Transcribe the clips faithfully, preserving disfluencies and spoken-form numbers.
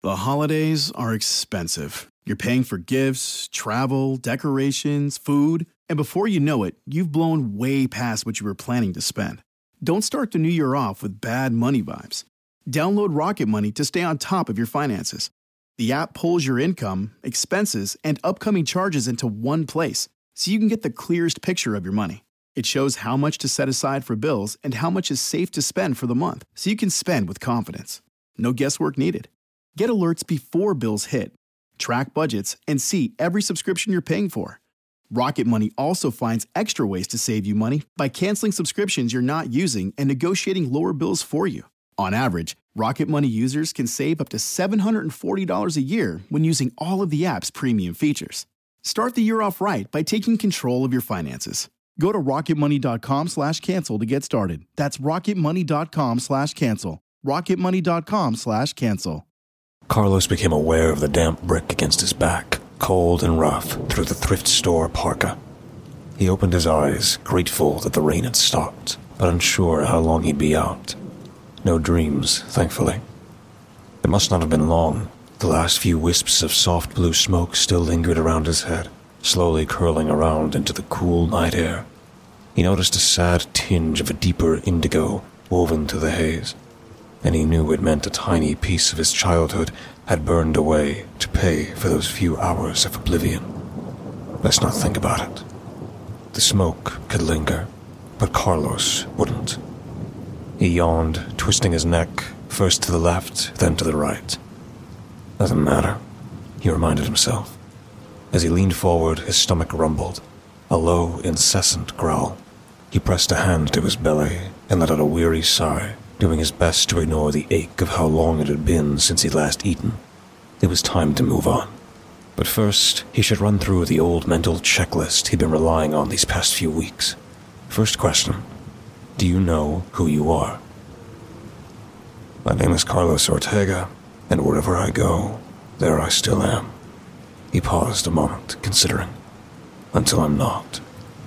The holidays are expensive. You're paying for gifts, travel, decorations, food, and before you know it, you've blown way past what you were planning to spend. Don't start the new year off with bad money vibes. Download Rocket Money to stay on top of your finances. The app pulls your income, expenses, and upcoming charges into one place, so you can get the clearest picture of your money. It shows how much to set aside for bills and how much is safe to spend for the month, so you can spend with confidence. No guesswork needed. Get alerts before bills hit, track budgets, and see every subscription you're paying for. Rocket Money also finds extra ways to save you money by canceling subscriptions you're not using and negotiating lower bills for you. On average, Rocket Money users can save up to seven hundred forty dollars a year when using all of the app's premium features. Start the year off right by taking control of your finances. Go to rocketmoney.com slash cancel to get started. That's rocketmoney.com slash cancel. rocketmoney.com slash cancel. Carlos became aware of the damp brick against his back, cold and rough, through the thrift store parka. He opened his eyes, grateful that the rain had stopped, but unsure how long he'd be out. No dreams, thankfully. It must not have been long. The last few wisps of soft blue smoke still lingered around his head, slowly curling around into the cool night air. He noticed a sad tinge of a deeper indigo woven through the haze, and he knew it meant a tiny piece of his childhood had burned away to pay for those few hours of oblivion. Let's not think about it. The smoke could linger, but Carlos wouldn't. He yawned, twisting his neck, first to the left, then to the right. Doesn't matter, he reminded himself. As he leaned forward, his stomach rumbled, a low, incessant growl. He pressed a hand to his belly and let out a weary sigh, doing his best to ignore the ache of how long it had been since he'd last eaten. It was time to move on. But first, he should run through the old mental checklist he'd been relying on these past few weeks. First question, do you know who you are? My name is Carlos Ortega, and wherever I go, there I still am. He paused a moment, considering. Until I'm not.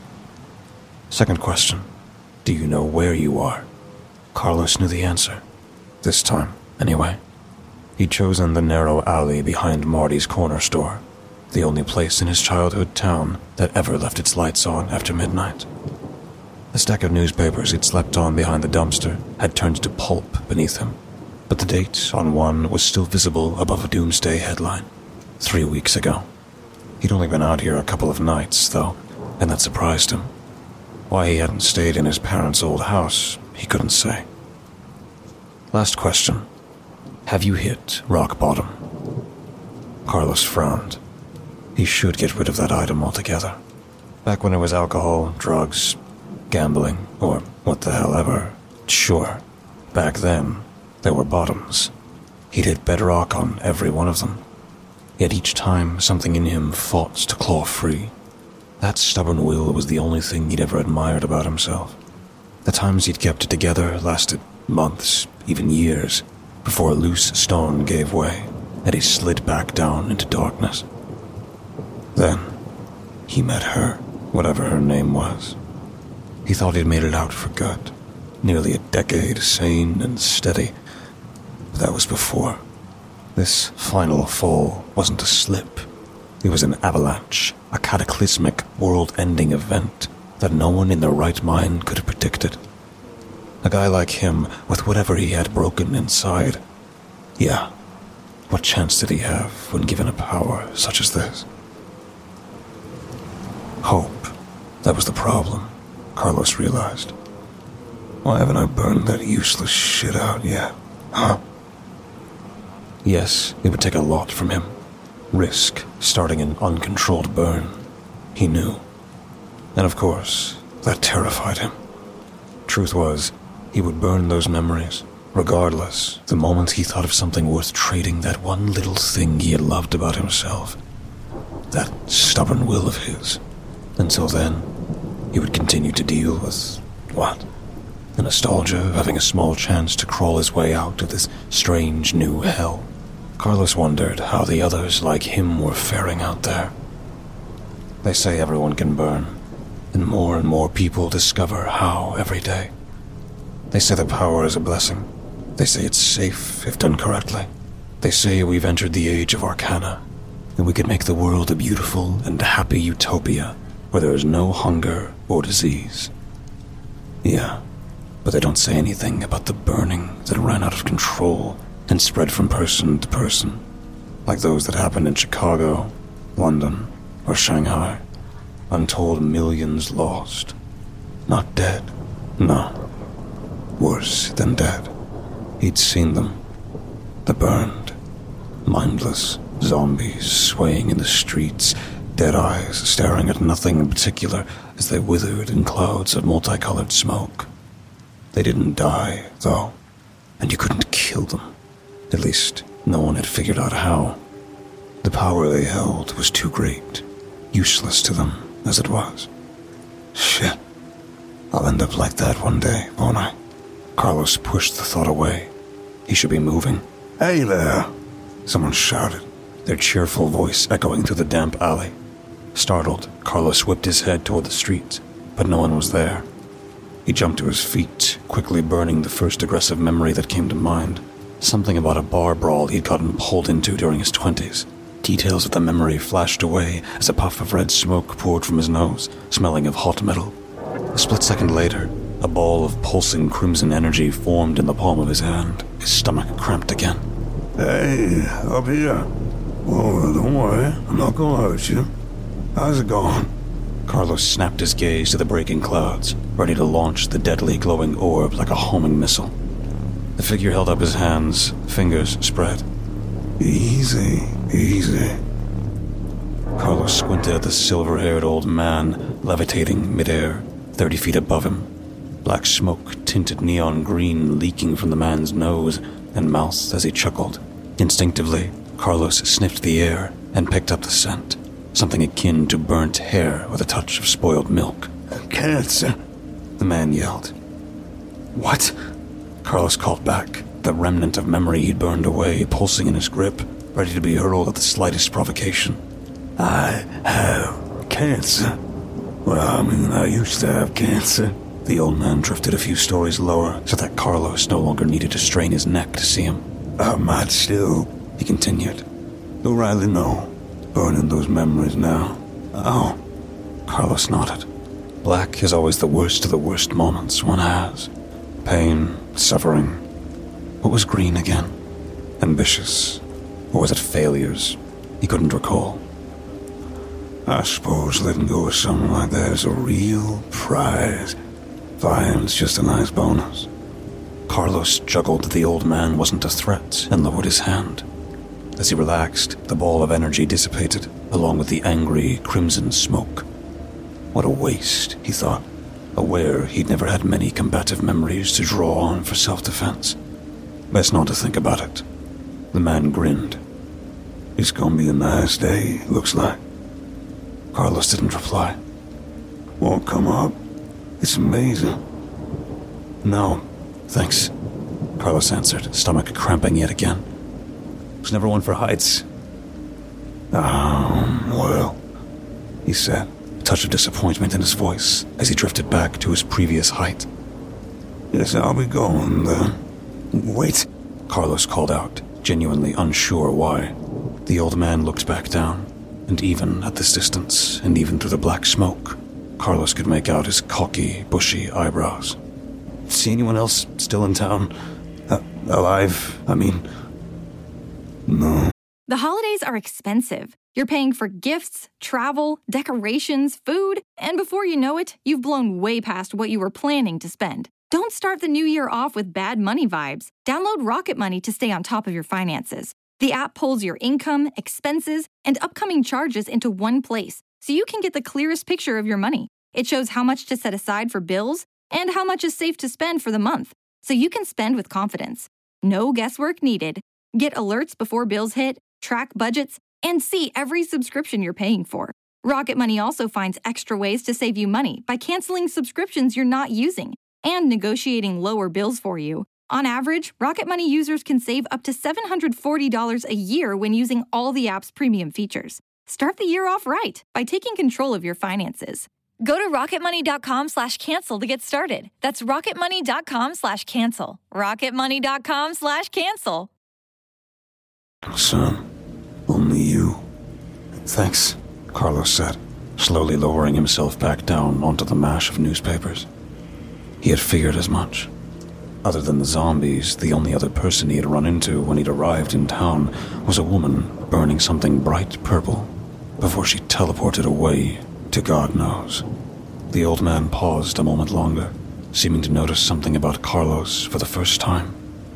Second question, do you know where you are? Carlos knew the answer. This time, anyway. He'd chosen the narrow alley behind Marty's corner store, the only place in his childhood town that ever left its lights on after midnight. The stack of newspapers he'd slept on behind the dumpster had turned to pulp beneath him, but the date on one was still visible above a doomsday headline. Three weeks ago. He'd only been out here a couple of nights, though, and that surprised him. Why he hadn't stayed in his parents' old house, he couldn't say. Last question. Have you hit rock bottom? Carlos frowned. He should get rid of that item altogether. Back when it was alcohol, drugs, gambling, or what the hell ever. Sure, back then, there were bottoms. He'd hit bedrock on every one of them. Yet each time, something in him fought to claw free. That stubborn will was the only thing he'd ever admired about himself. The times he'd kept it together lasted months, even years, before a loose stone gave way, and he slid back down into darkness. Then, he met her, whatever her name was. He thought he'd made it out for good, nearly a decade sane and steady. But that was before. This final fall wasn't a slip. It was an avalanche, a cataclysmic, world-ending event that no one in their right mind could have predicted. A guy like him, with whatever he had broken inside. Yeah, what chance did he have when given a power such as this? Hope. That was the problem, Carlos realized. Why haven't I burned that useless shit out yet, huh? Yes, it would take a lot from him. Risk starting an uncontrolled burn. He knew. And of course, that terrified him. Truth was, he would burn those memories, regardless, the moment he thought of something worth trading that one little thing he had loved about himself. That stubborn will of his. Until then, he would continue to deal with, what? The nostalgia of having a small chance to crawl his way out of this strange new hell. Carlos wondered how the others like him were faring out there. They say everyone can burn, and more and more people discover how every day. They say the power is a blessing. They say it's safe if done correctly. They say we've entered the age of Arcana, and we could make the world a beautiful and happy utopia where there is no hunger or disease. Yeah, but they don't say anything about the burning that ran out of control and spread from person to person, like those that happened in Chicago, London, or Shanghai. Untold millions lost. Not dead, no. Worse than dead. He'd seen them. The burned, mindless zombies swaying in the streets, dead eyes staring at nothing in particular as they withered in clouds of multicolored smoke. They didn't die, though, and you couldn't kill them. At least, no one had figured out how. The power they held was too great, useless to them as it was. Shit. I'll end up like that one day, won't I? Carlos pushed the thought away. He should be moving. Hey there, someone shouted, their cheerful voice echoing through the damp alley. Startled, Carlos whipped his head toward the street, but no one was there. He jumped to his feet, quickly burning the first aggressive memory that came to mind. Something about a bar brawl he'd gotten pulled into during his twenties. Details of the memory flashed away as a puff of red smoke poured from his nose, smelling of hot metal. A split second later, a ball of pulsing crimson energy formed in the palm of his hand. His stomach cramped again. Hey, up here. Oh, don't worry, I'm not gonna hurt you. How's it going? Carlos snapped his gaze to the breaking clouds, ready to launch the deadly glowing orb like a homing missile. The figure held up his hands, fingers spread. Easy, easy. Carlos squinted at the silver-haired old man levitating midair, thirty feet above him. Black smoke tinted neon green leaking from the man's nose and mouth as he chuckled. Instinctively, Carlos sniffed the air and picked up the scent, something akin to burnt hair with a touch of spoiled milk. Cancer, the man yelled. What? Carlos called back, the remnant of memory he'd burned away pulsing in his grip, ready to be hurled at the slightest provocation. I have cancer. Well, I mean, I used to have cancer. The old man drifted a few stories lower so that Carlos no longer needed to strain his neck to see him. I might still, he continued. Don't rightly know. Burning those memories now. Oh. Carlos nodded. Black is always the worst of the worst moments one has. Pain, suffering. What was green again? Ambitious. Or was it failures? He couldn't recall. I suppose letting go of something like that is a real prize. Flying's just a nice bonus. Carlos juggled that the old man wasn't a threat and lowered his hand. As he relaxed, the ball of energy dissipated, along with the angry, crimson smoke. What a waste, he thought, aware he'd never had many combative memories to draw on for self-defense. Best not to think about it. The man grinned. It's gonna be a nice day, looks like. Carlos didn't reply. Won't come up? It's amazing. No, thanks, Carlos answered, stomach cramping yet again. Was never one for heights. Um, well, he said, a touch of disappointment in his voice as he drifted back to his previous height. Yes, I'll be going then. Wait, Carlos called out, genuinely unsure why. The old man looked back down, and even at this distance, and even through the black smoke, Carlos could make out his cocky, bushy eyebrows. See anyone else still in town? Uh, alive, I mean... No. The holidays are expensive. You're paying for gifts, travel, decorations, food, and before you know it, you've blown way past what you were planning to spend. Don't start the new year off with bad money vibes. Download Rocket Money to stay on top of your finances. The app pulls your income, expenses, and upcoming charges into one place, so you can get the clearest picture of your money. It shows how much to set aside for bills and how much is safe to spend for the month, so you can spend with confidence. No guesswork needed. Get alerts before bills hit, track budgets, and see every subscription you're paying for. Rocket Money also finds extra ways to save you money by canceling subscriptions you're not using and negotiating lower bills for you. On average, Rocket Money users can save up to seven hundred forty dollars a year when using all the app's premium features. Start the year off right by taking control of your finances. Go to rocketmoney.com slash cancel to get started. That's rocketmoney.com slash cancel. rocketmoney.com slash cancel. Son, only you. Thanks, Carlos said, slowly lowering himself back down onto the mash of newspapers. He had figured as much. Other than the zombies, the only other person he had run into when he'd arrived in town was a woman burning something bright purple before she teleported away to God knows. The old man paused a moment longer, seeming to notice something about Carlos for the first time.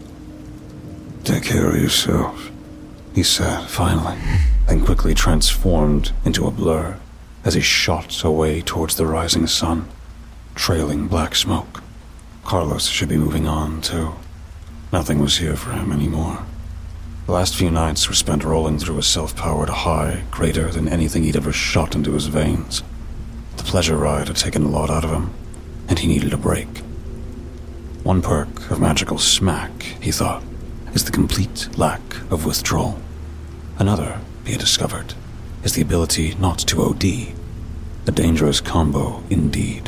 Take care of yourself, he said finally, then quickly transformed into a blur as he shot away towards the rising sun, trailing black smoke. Carlos should be moving on, too. Nothing was here for him anymore. The last few nights were spent rolling through a self-powered high greater than anything he'd ever shot into his veins. The pleasure ride had taken a lot out of him, and he needed a break. One perk of magical smack, he thought, is the complete lack of withdrawal. Another, he had discovered, is the ability not to O D. A dangerous combo indeed.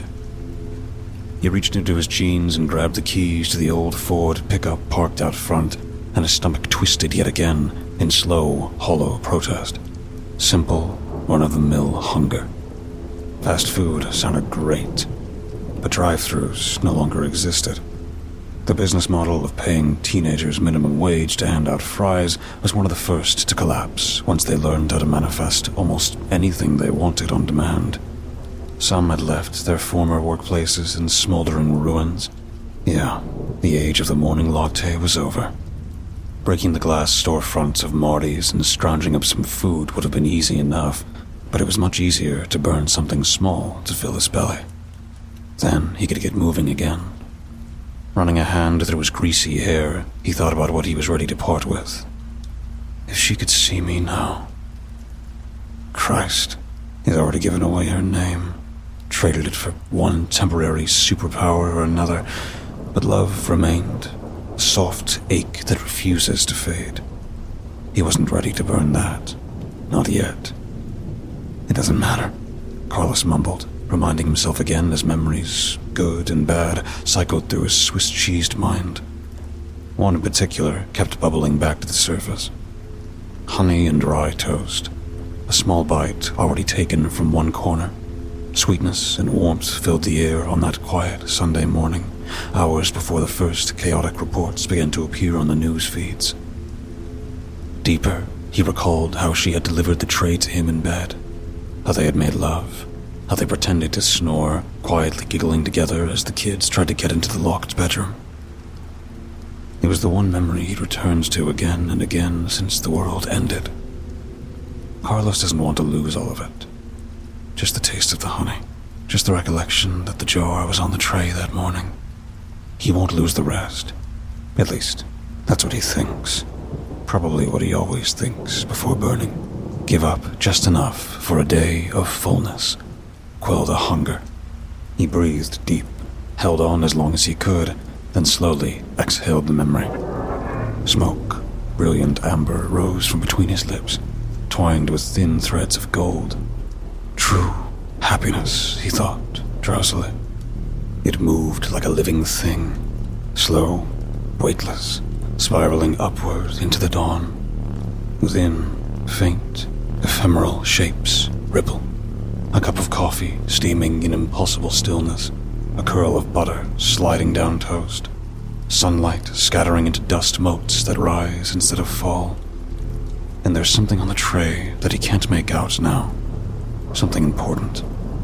He reached into his jeans and grabbed the keys to the old Ford pickup parked out front, and his stomach twisted yet again in slow, hollow protest. Simple, run-of-the-mill hunger. Fast food sounded great, but drive-thrus no longer existed. The business model of paying teenagers minimum wage to hand out fries was one of the first to collapse once they learned how to manifest almost anything they wanted on demand. Some had left their former workplaces in smoldering ruins. Yeah, the age of the morning latte was over. Breaking the glass storefronts of Marty's and scrounging up some food would have been easy enough, but it was much easier to burn something small to fill his belly. Then he could get moving again. Running a hand through his greasy hair, he thought about what he was ready to part with. If she could see me now. Christ, he'd already given away her name, traded it for one temporary superpower or another, but love remained, a soft ache that refuses to fade. He wasn't ready to burn that, not yet. It doesn't matter, Carlos mumbled, reminding himself again as memories, good and bad, cycled through his Swiss-cheesed mind. One in particular kept bubbling back to the surface. Honey and rye toast, a small bite already taken from one corner. Sweetness and warmth filled the air on that quiet Sunday morning, hours before the first chaotic reports began to appear on the news feeds. Deeper, he recalled how she had delivered the tray to him in bed, how they had made love, how they pretended to snore, quietly giggling together as the kids tried to get into the locked bedroom. It was the one memory he'd returned to again and again since the world ended. Carlos doesn't want to lose all of it. Just the taste of the honey. Just the recollection that the jar was on the tray that morning. He won't lose the rest. At least, that's what he thinks. Probably what he always thinks before burning. Give up just enough for a day of fullness. Quell the hunger. He breathed deep, held on as long as he could, then slowly exhaled the memory. Smoke, brilliant amber, rose from between his lips, twined with thin threads of gold. True happiness, he thought, drowsily. It moved like a living thing, slow, weightless, spiraling upward into the dawn. Within, faint, ephemeral shapes ripple. A cup of coffee steaming in impossible stillness, a curl of butter sliding down toast, sunlight scattering into dust motes that rise instead of fall. And there's something on the tray that he can't make out now. Something important.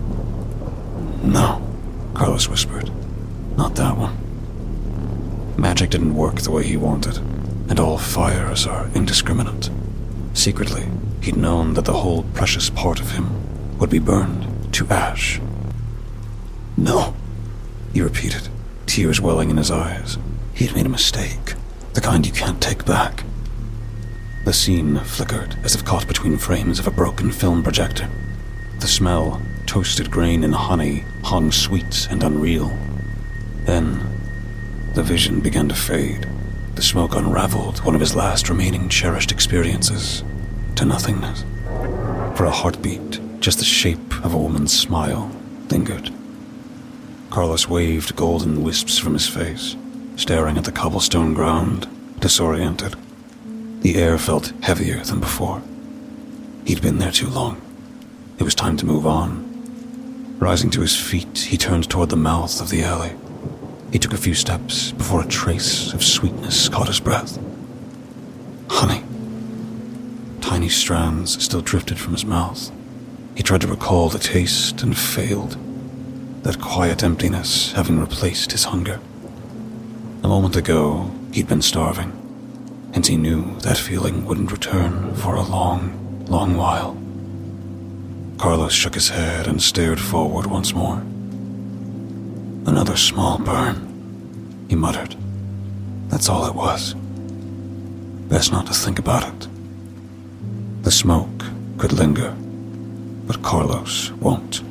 No, Carlos whispered. Not that one. Magic didn't work the way he wanted, and all fires are indiscriminate. Secretly, he'd known that the whole precious part of him would be burned to ash. No, he repeated, tears welling in his eyes. He had made a mistake, the kind you can't take back. The scene flickered as if caught between frames of a broken film projector. The smell, toasted grain and honey, hung sweet and unreal. Then, the vision began to fade. The smoke unraveled one of his last remaining cherished experiences to nothingness. For a heartbeat, just the shape of a woman's smile lingered. Carlos waved golden wisps from his face, staring at the cobblestone ground, disoriented. The air felt heavier than before. He'd been there too long. It was time to move on. Rising to his feet, he turned toward the mouth of the alley. He took a few steps before a trace of sweetness caught his breath. Honey. Tiny strands still drifted from his mouth. He tried to recall the taste and failed, that quiet emptiness having replaced his hunger. A moment ago, he'd been starving, and he knew that feeling wouldn't return for a long, long while. Carlos shook his head and stared forward once more. Another small burn, he muttered. That's all it was. Best not to think about it. The smoke could linger, but Carlos won't.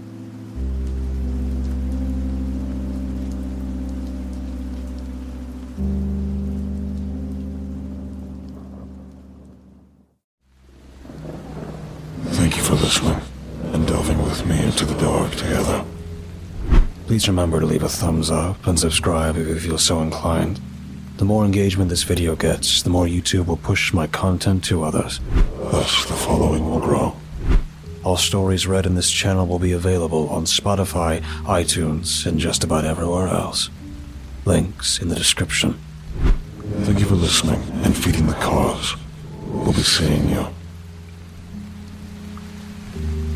Thank you for listening and delving with me into the dark together. Please remember to leave a thumbs up and subscribe if you feel so inclined. The more engagement this video gets, the more YouTube will push my content to others. Thus, the following will grow. All stories read in this channel will be available on Spotify, iTunes, and just about everywhere else. Links in the description. Thank you for listening and feeding the cause. We'll be seeing you.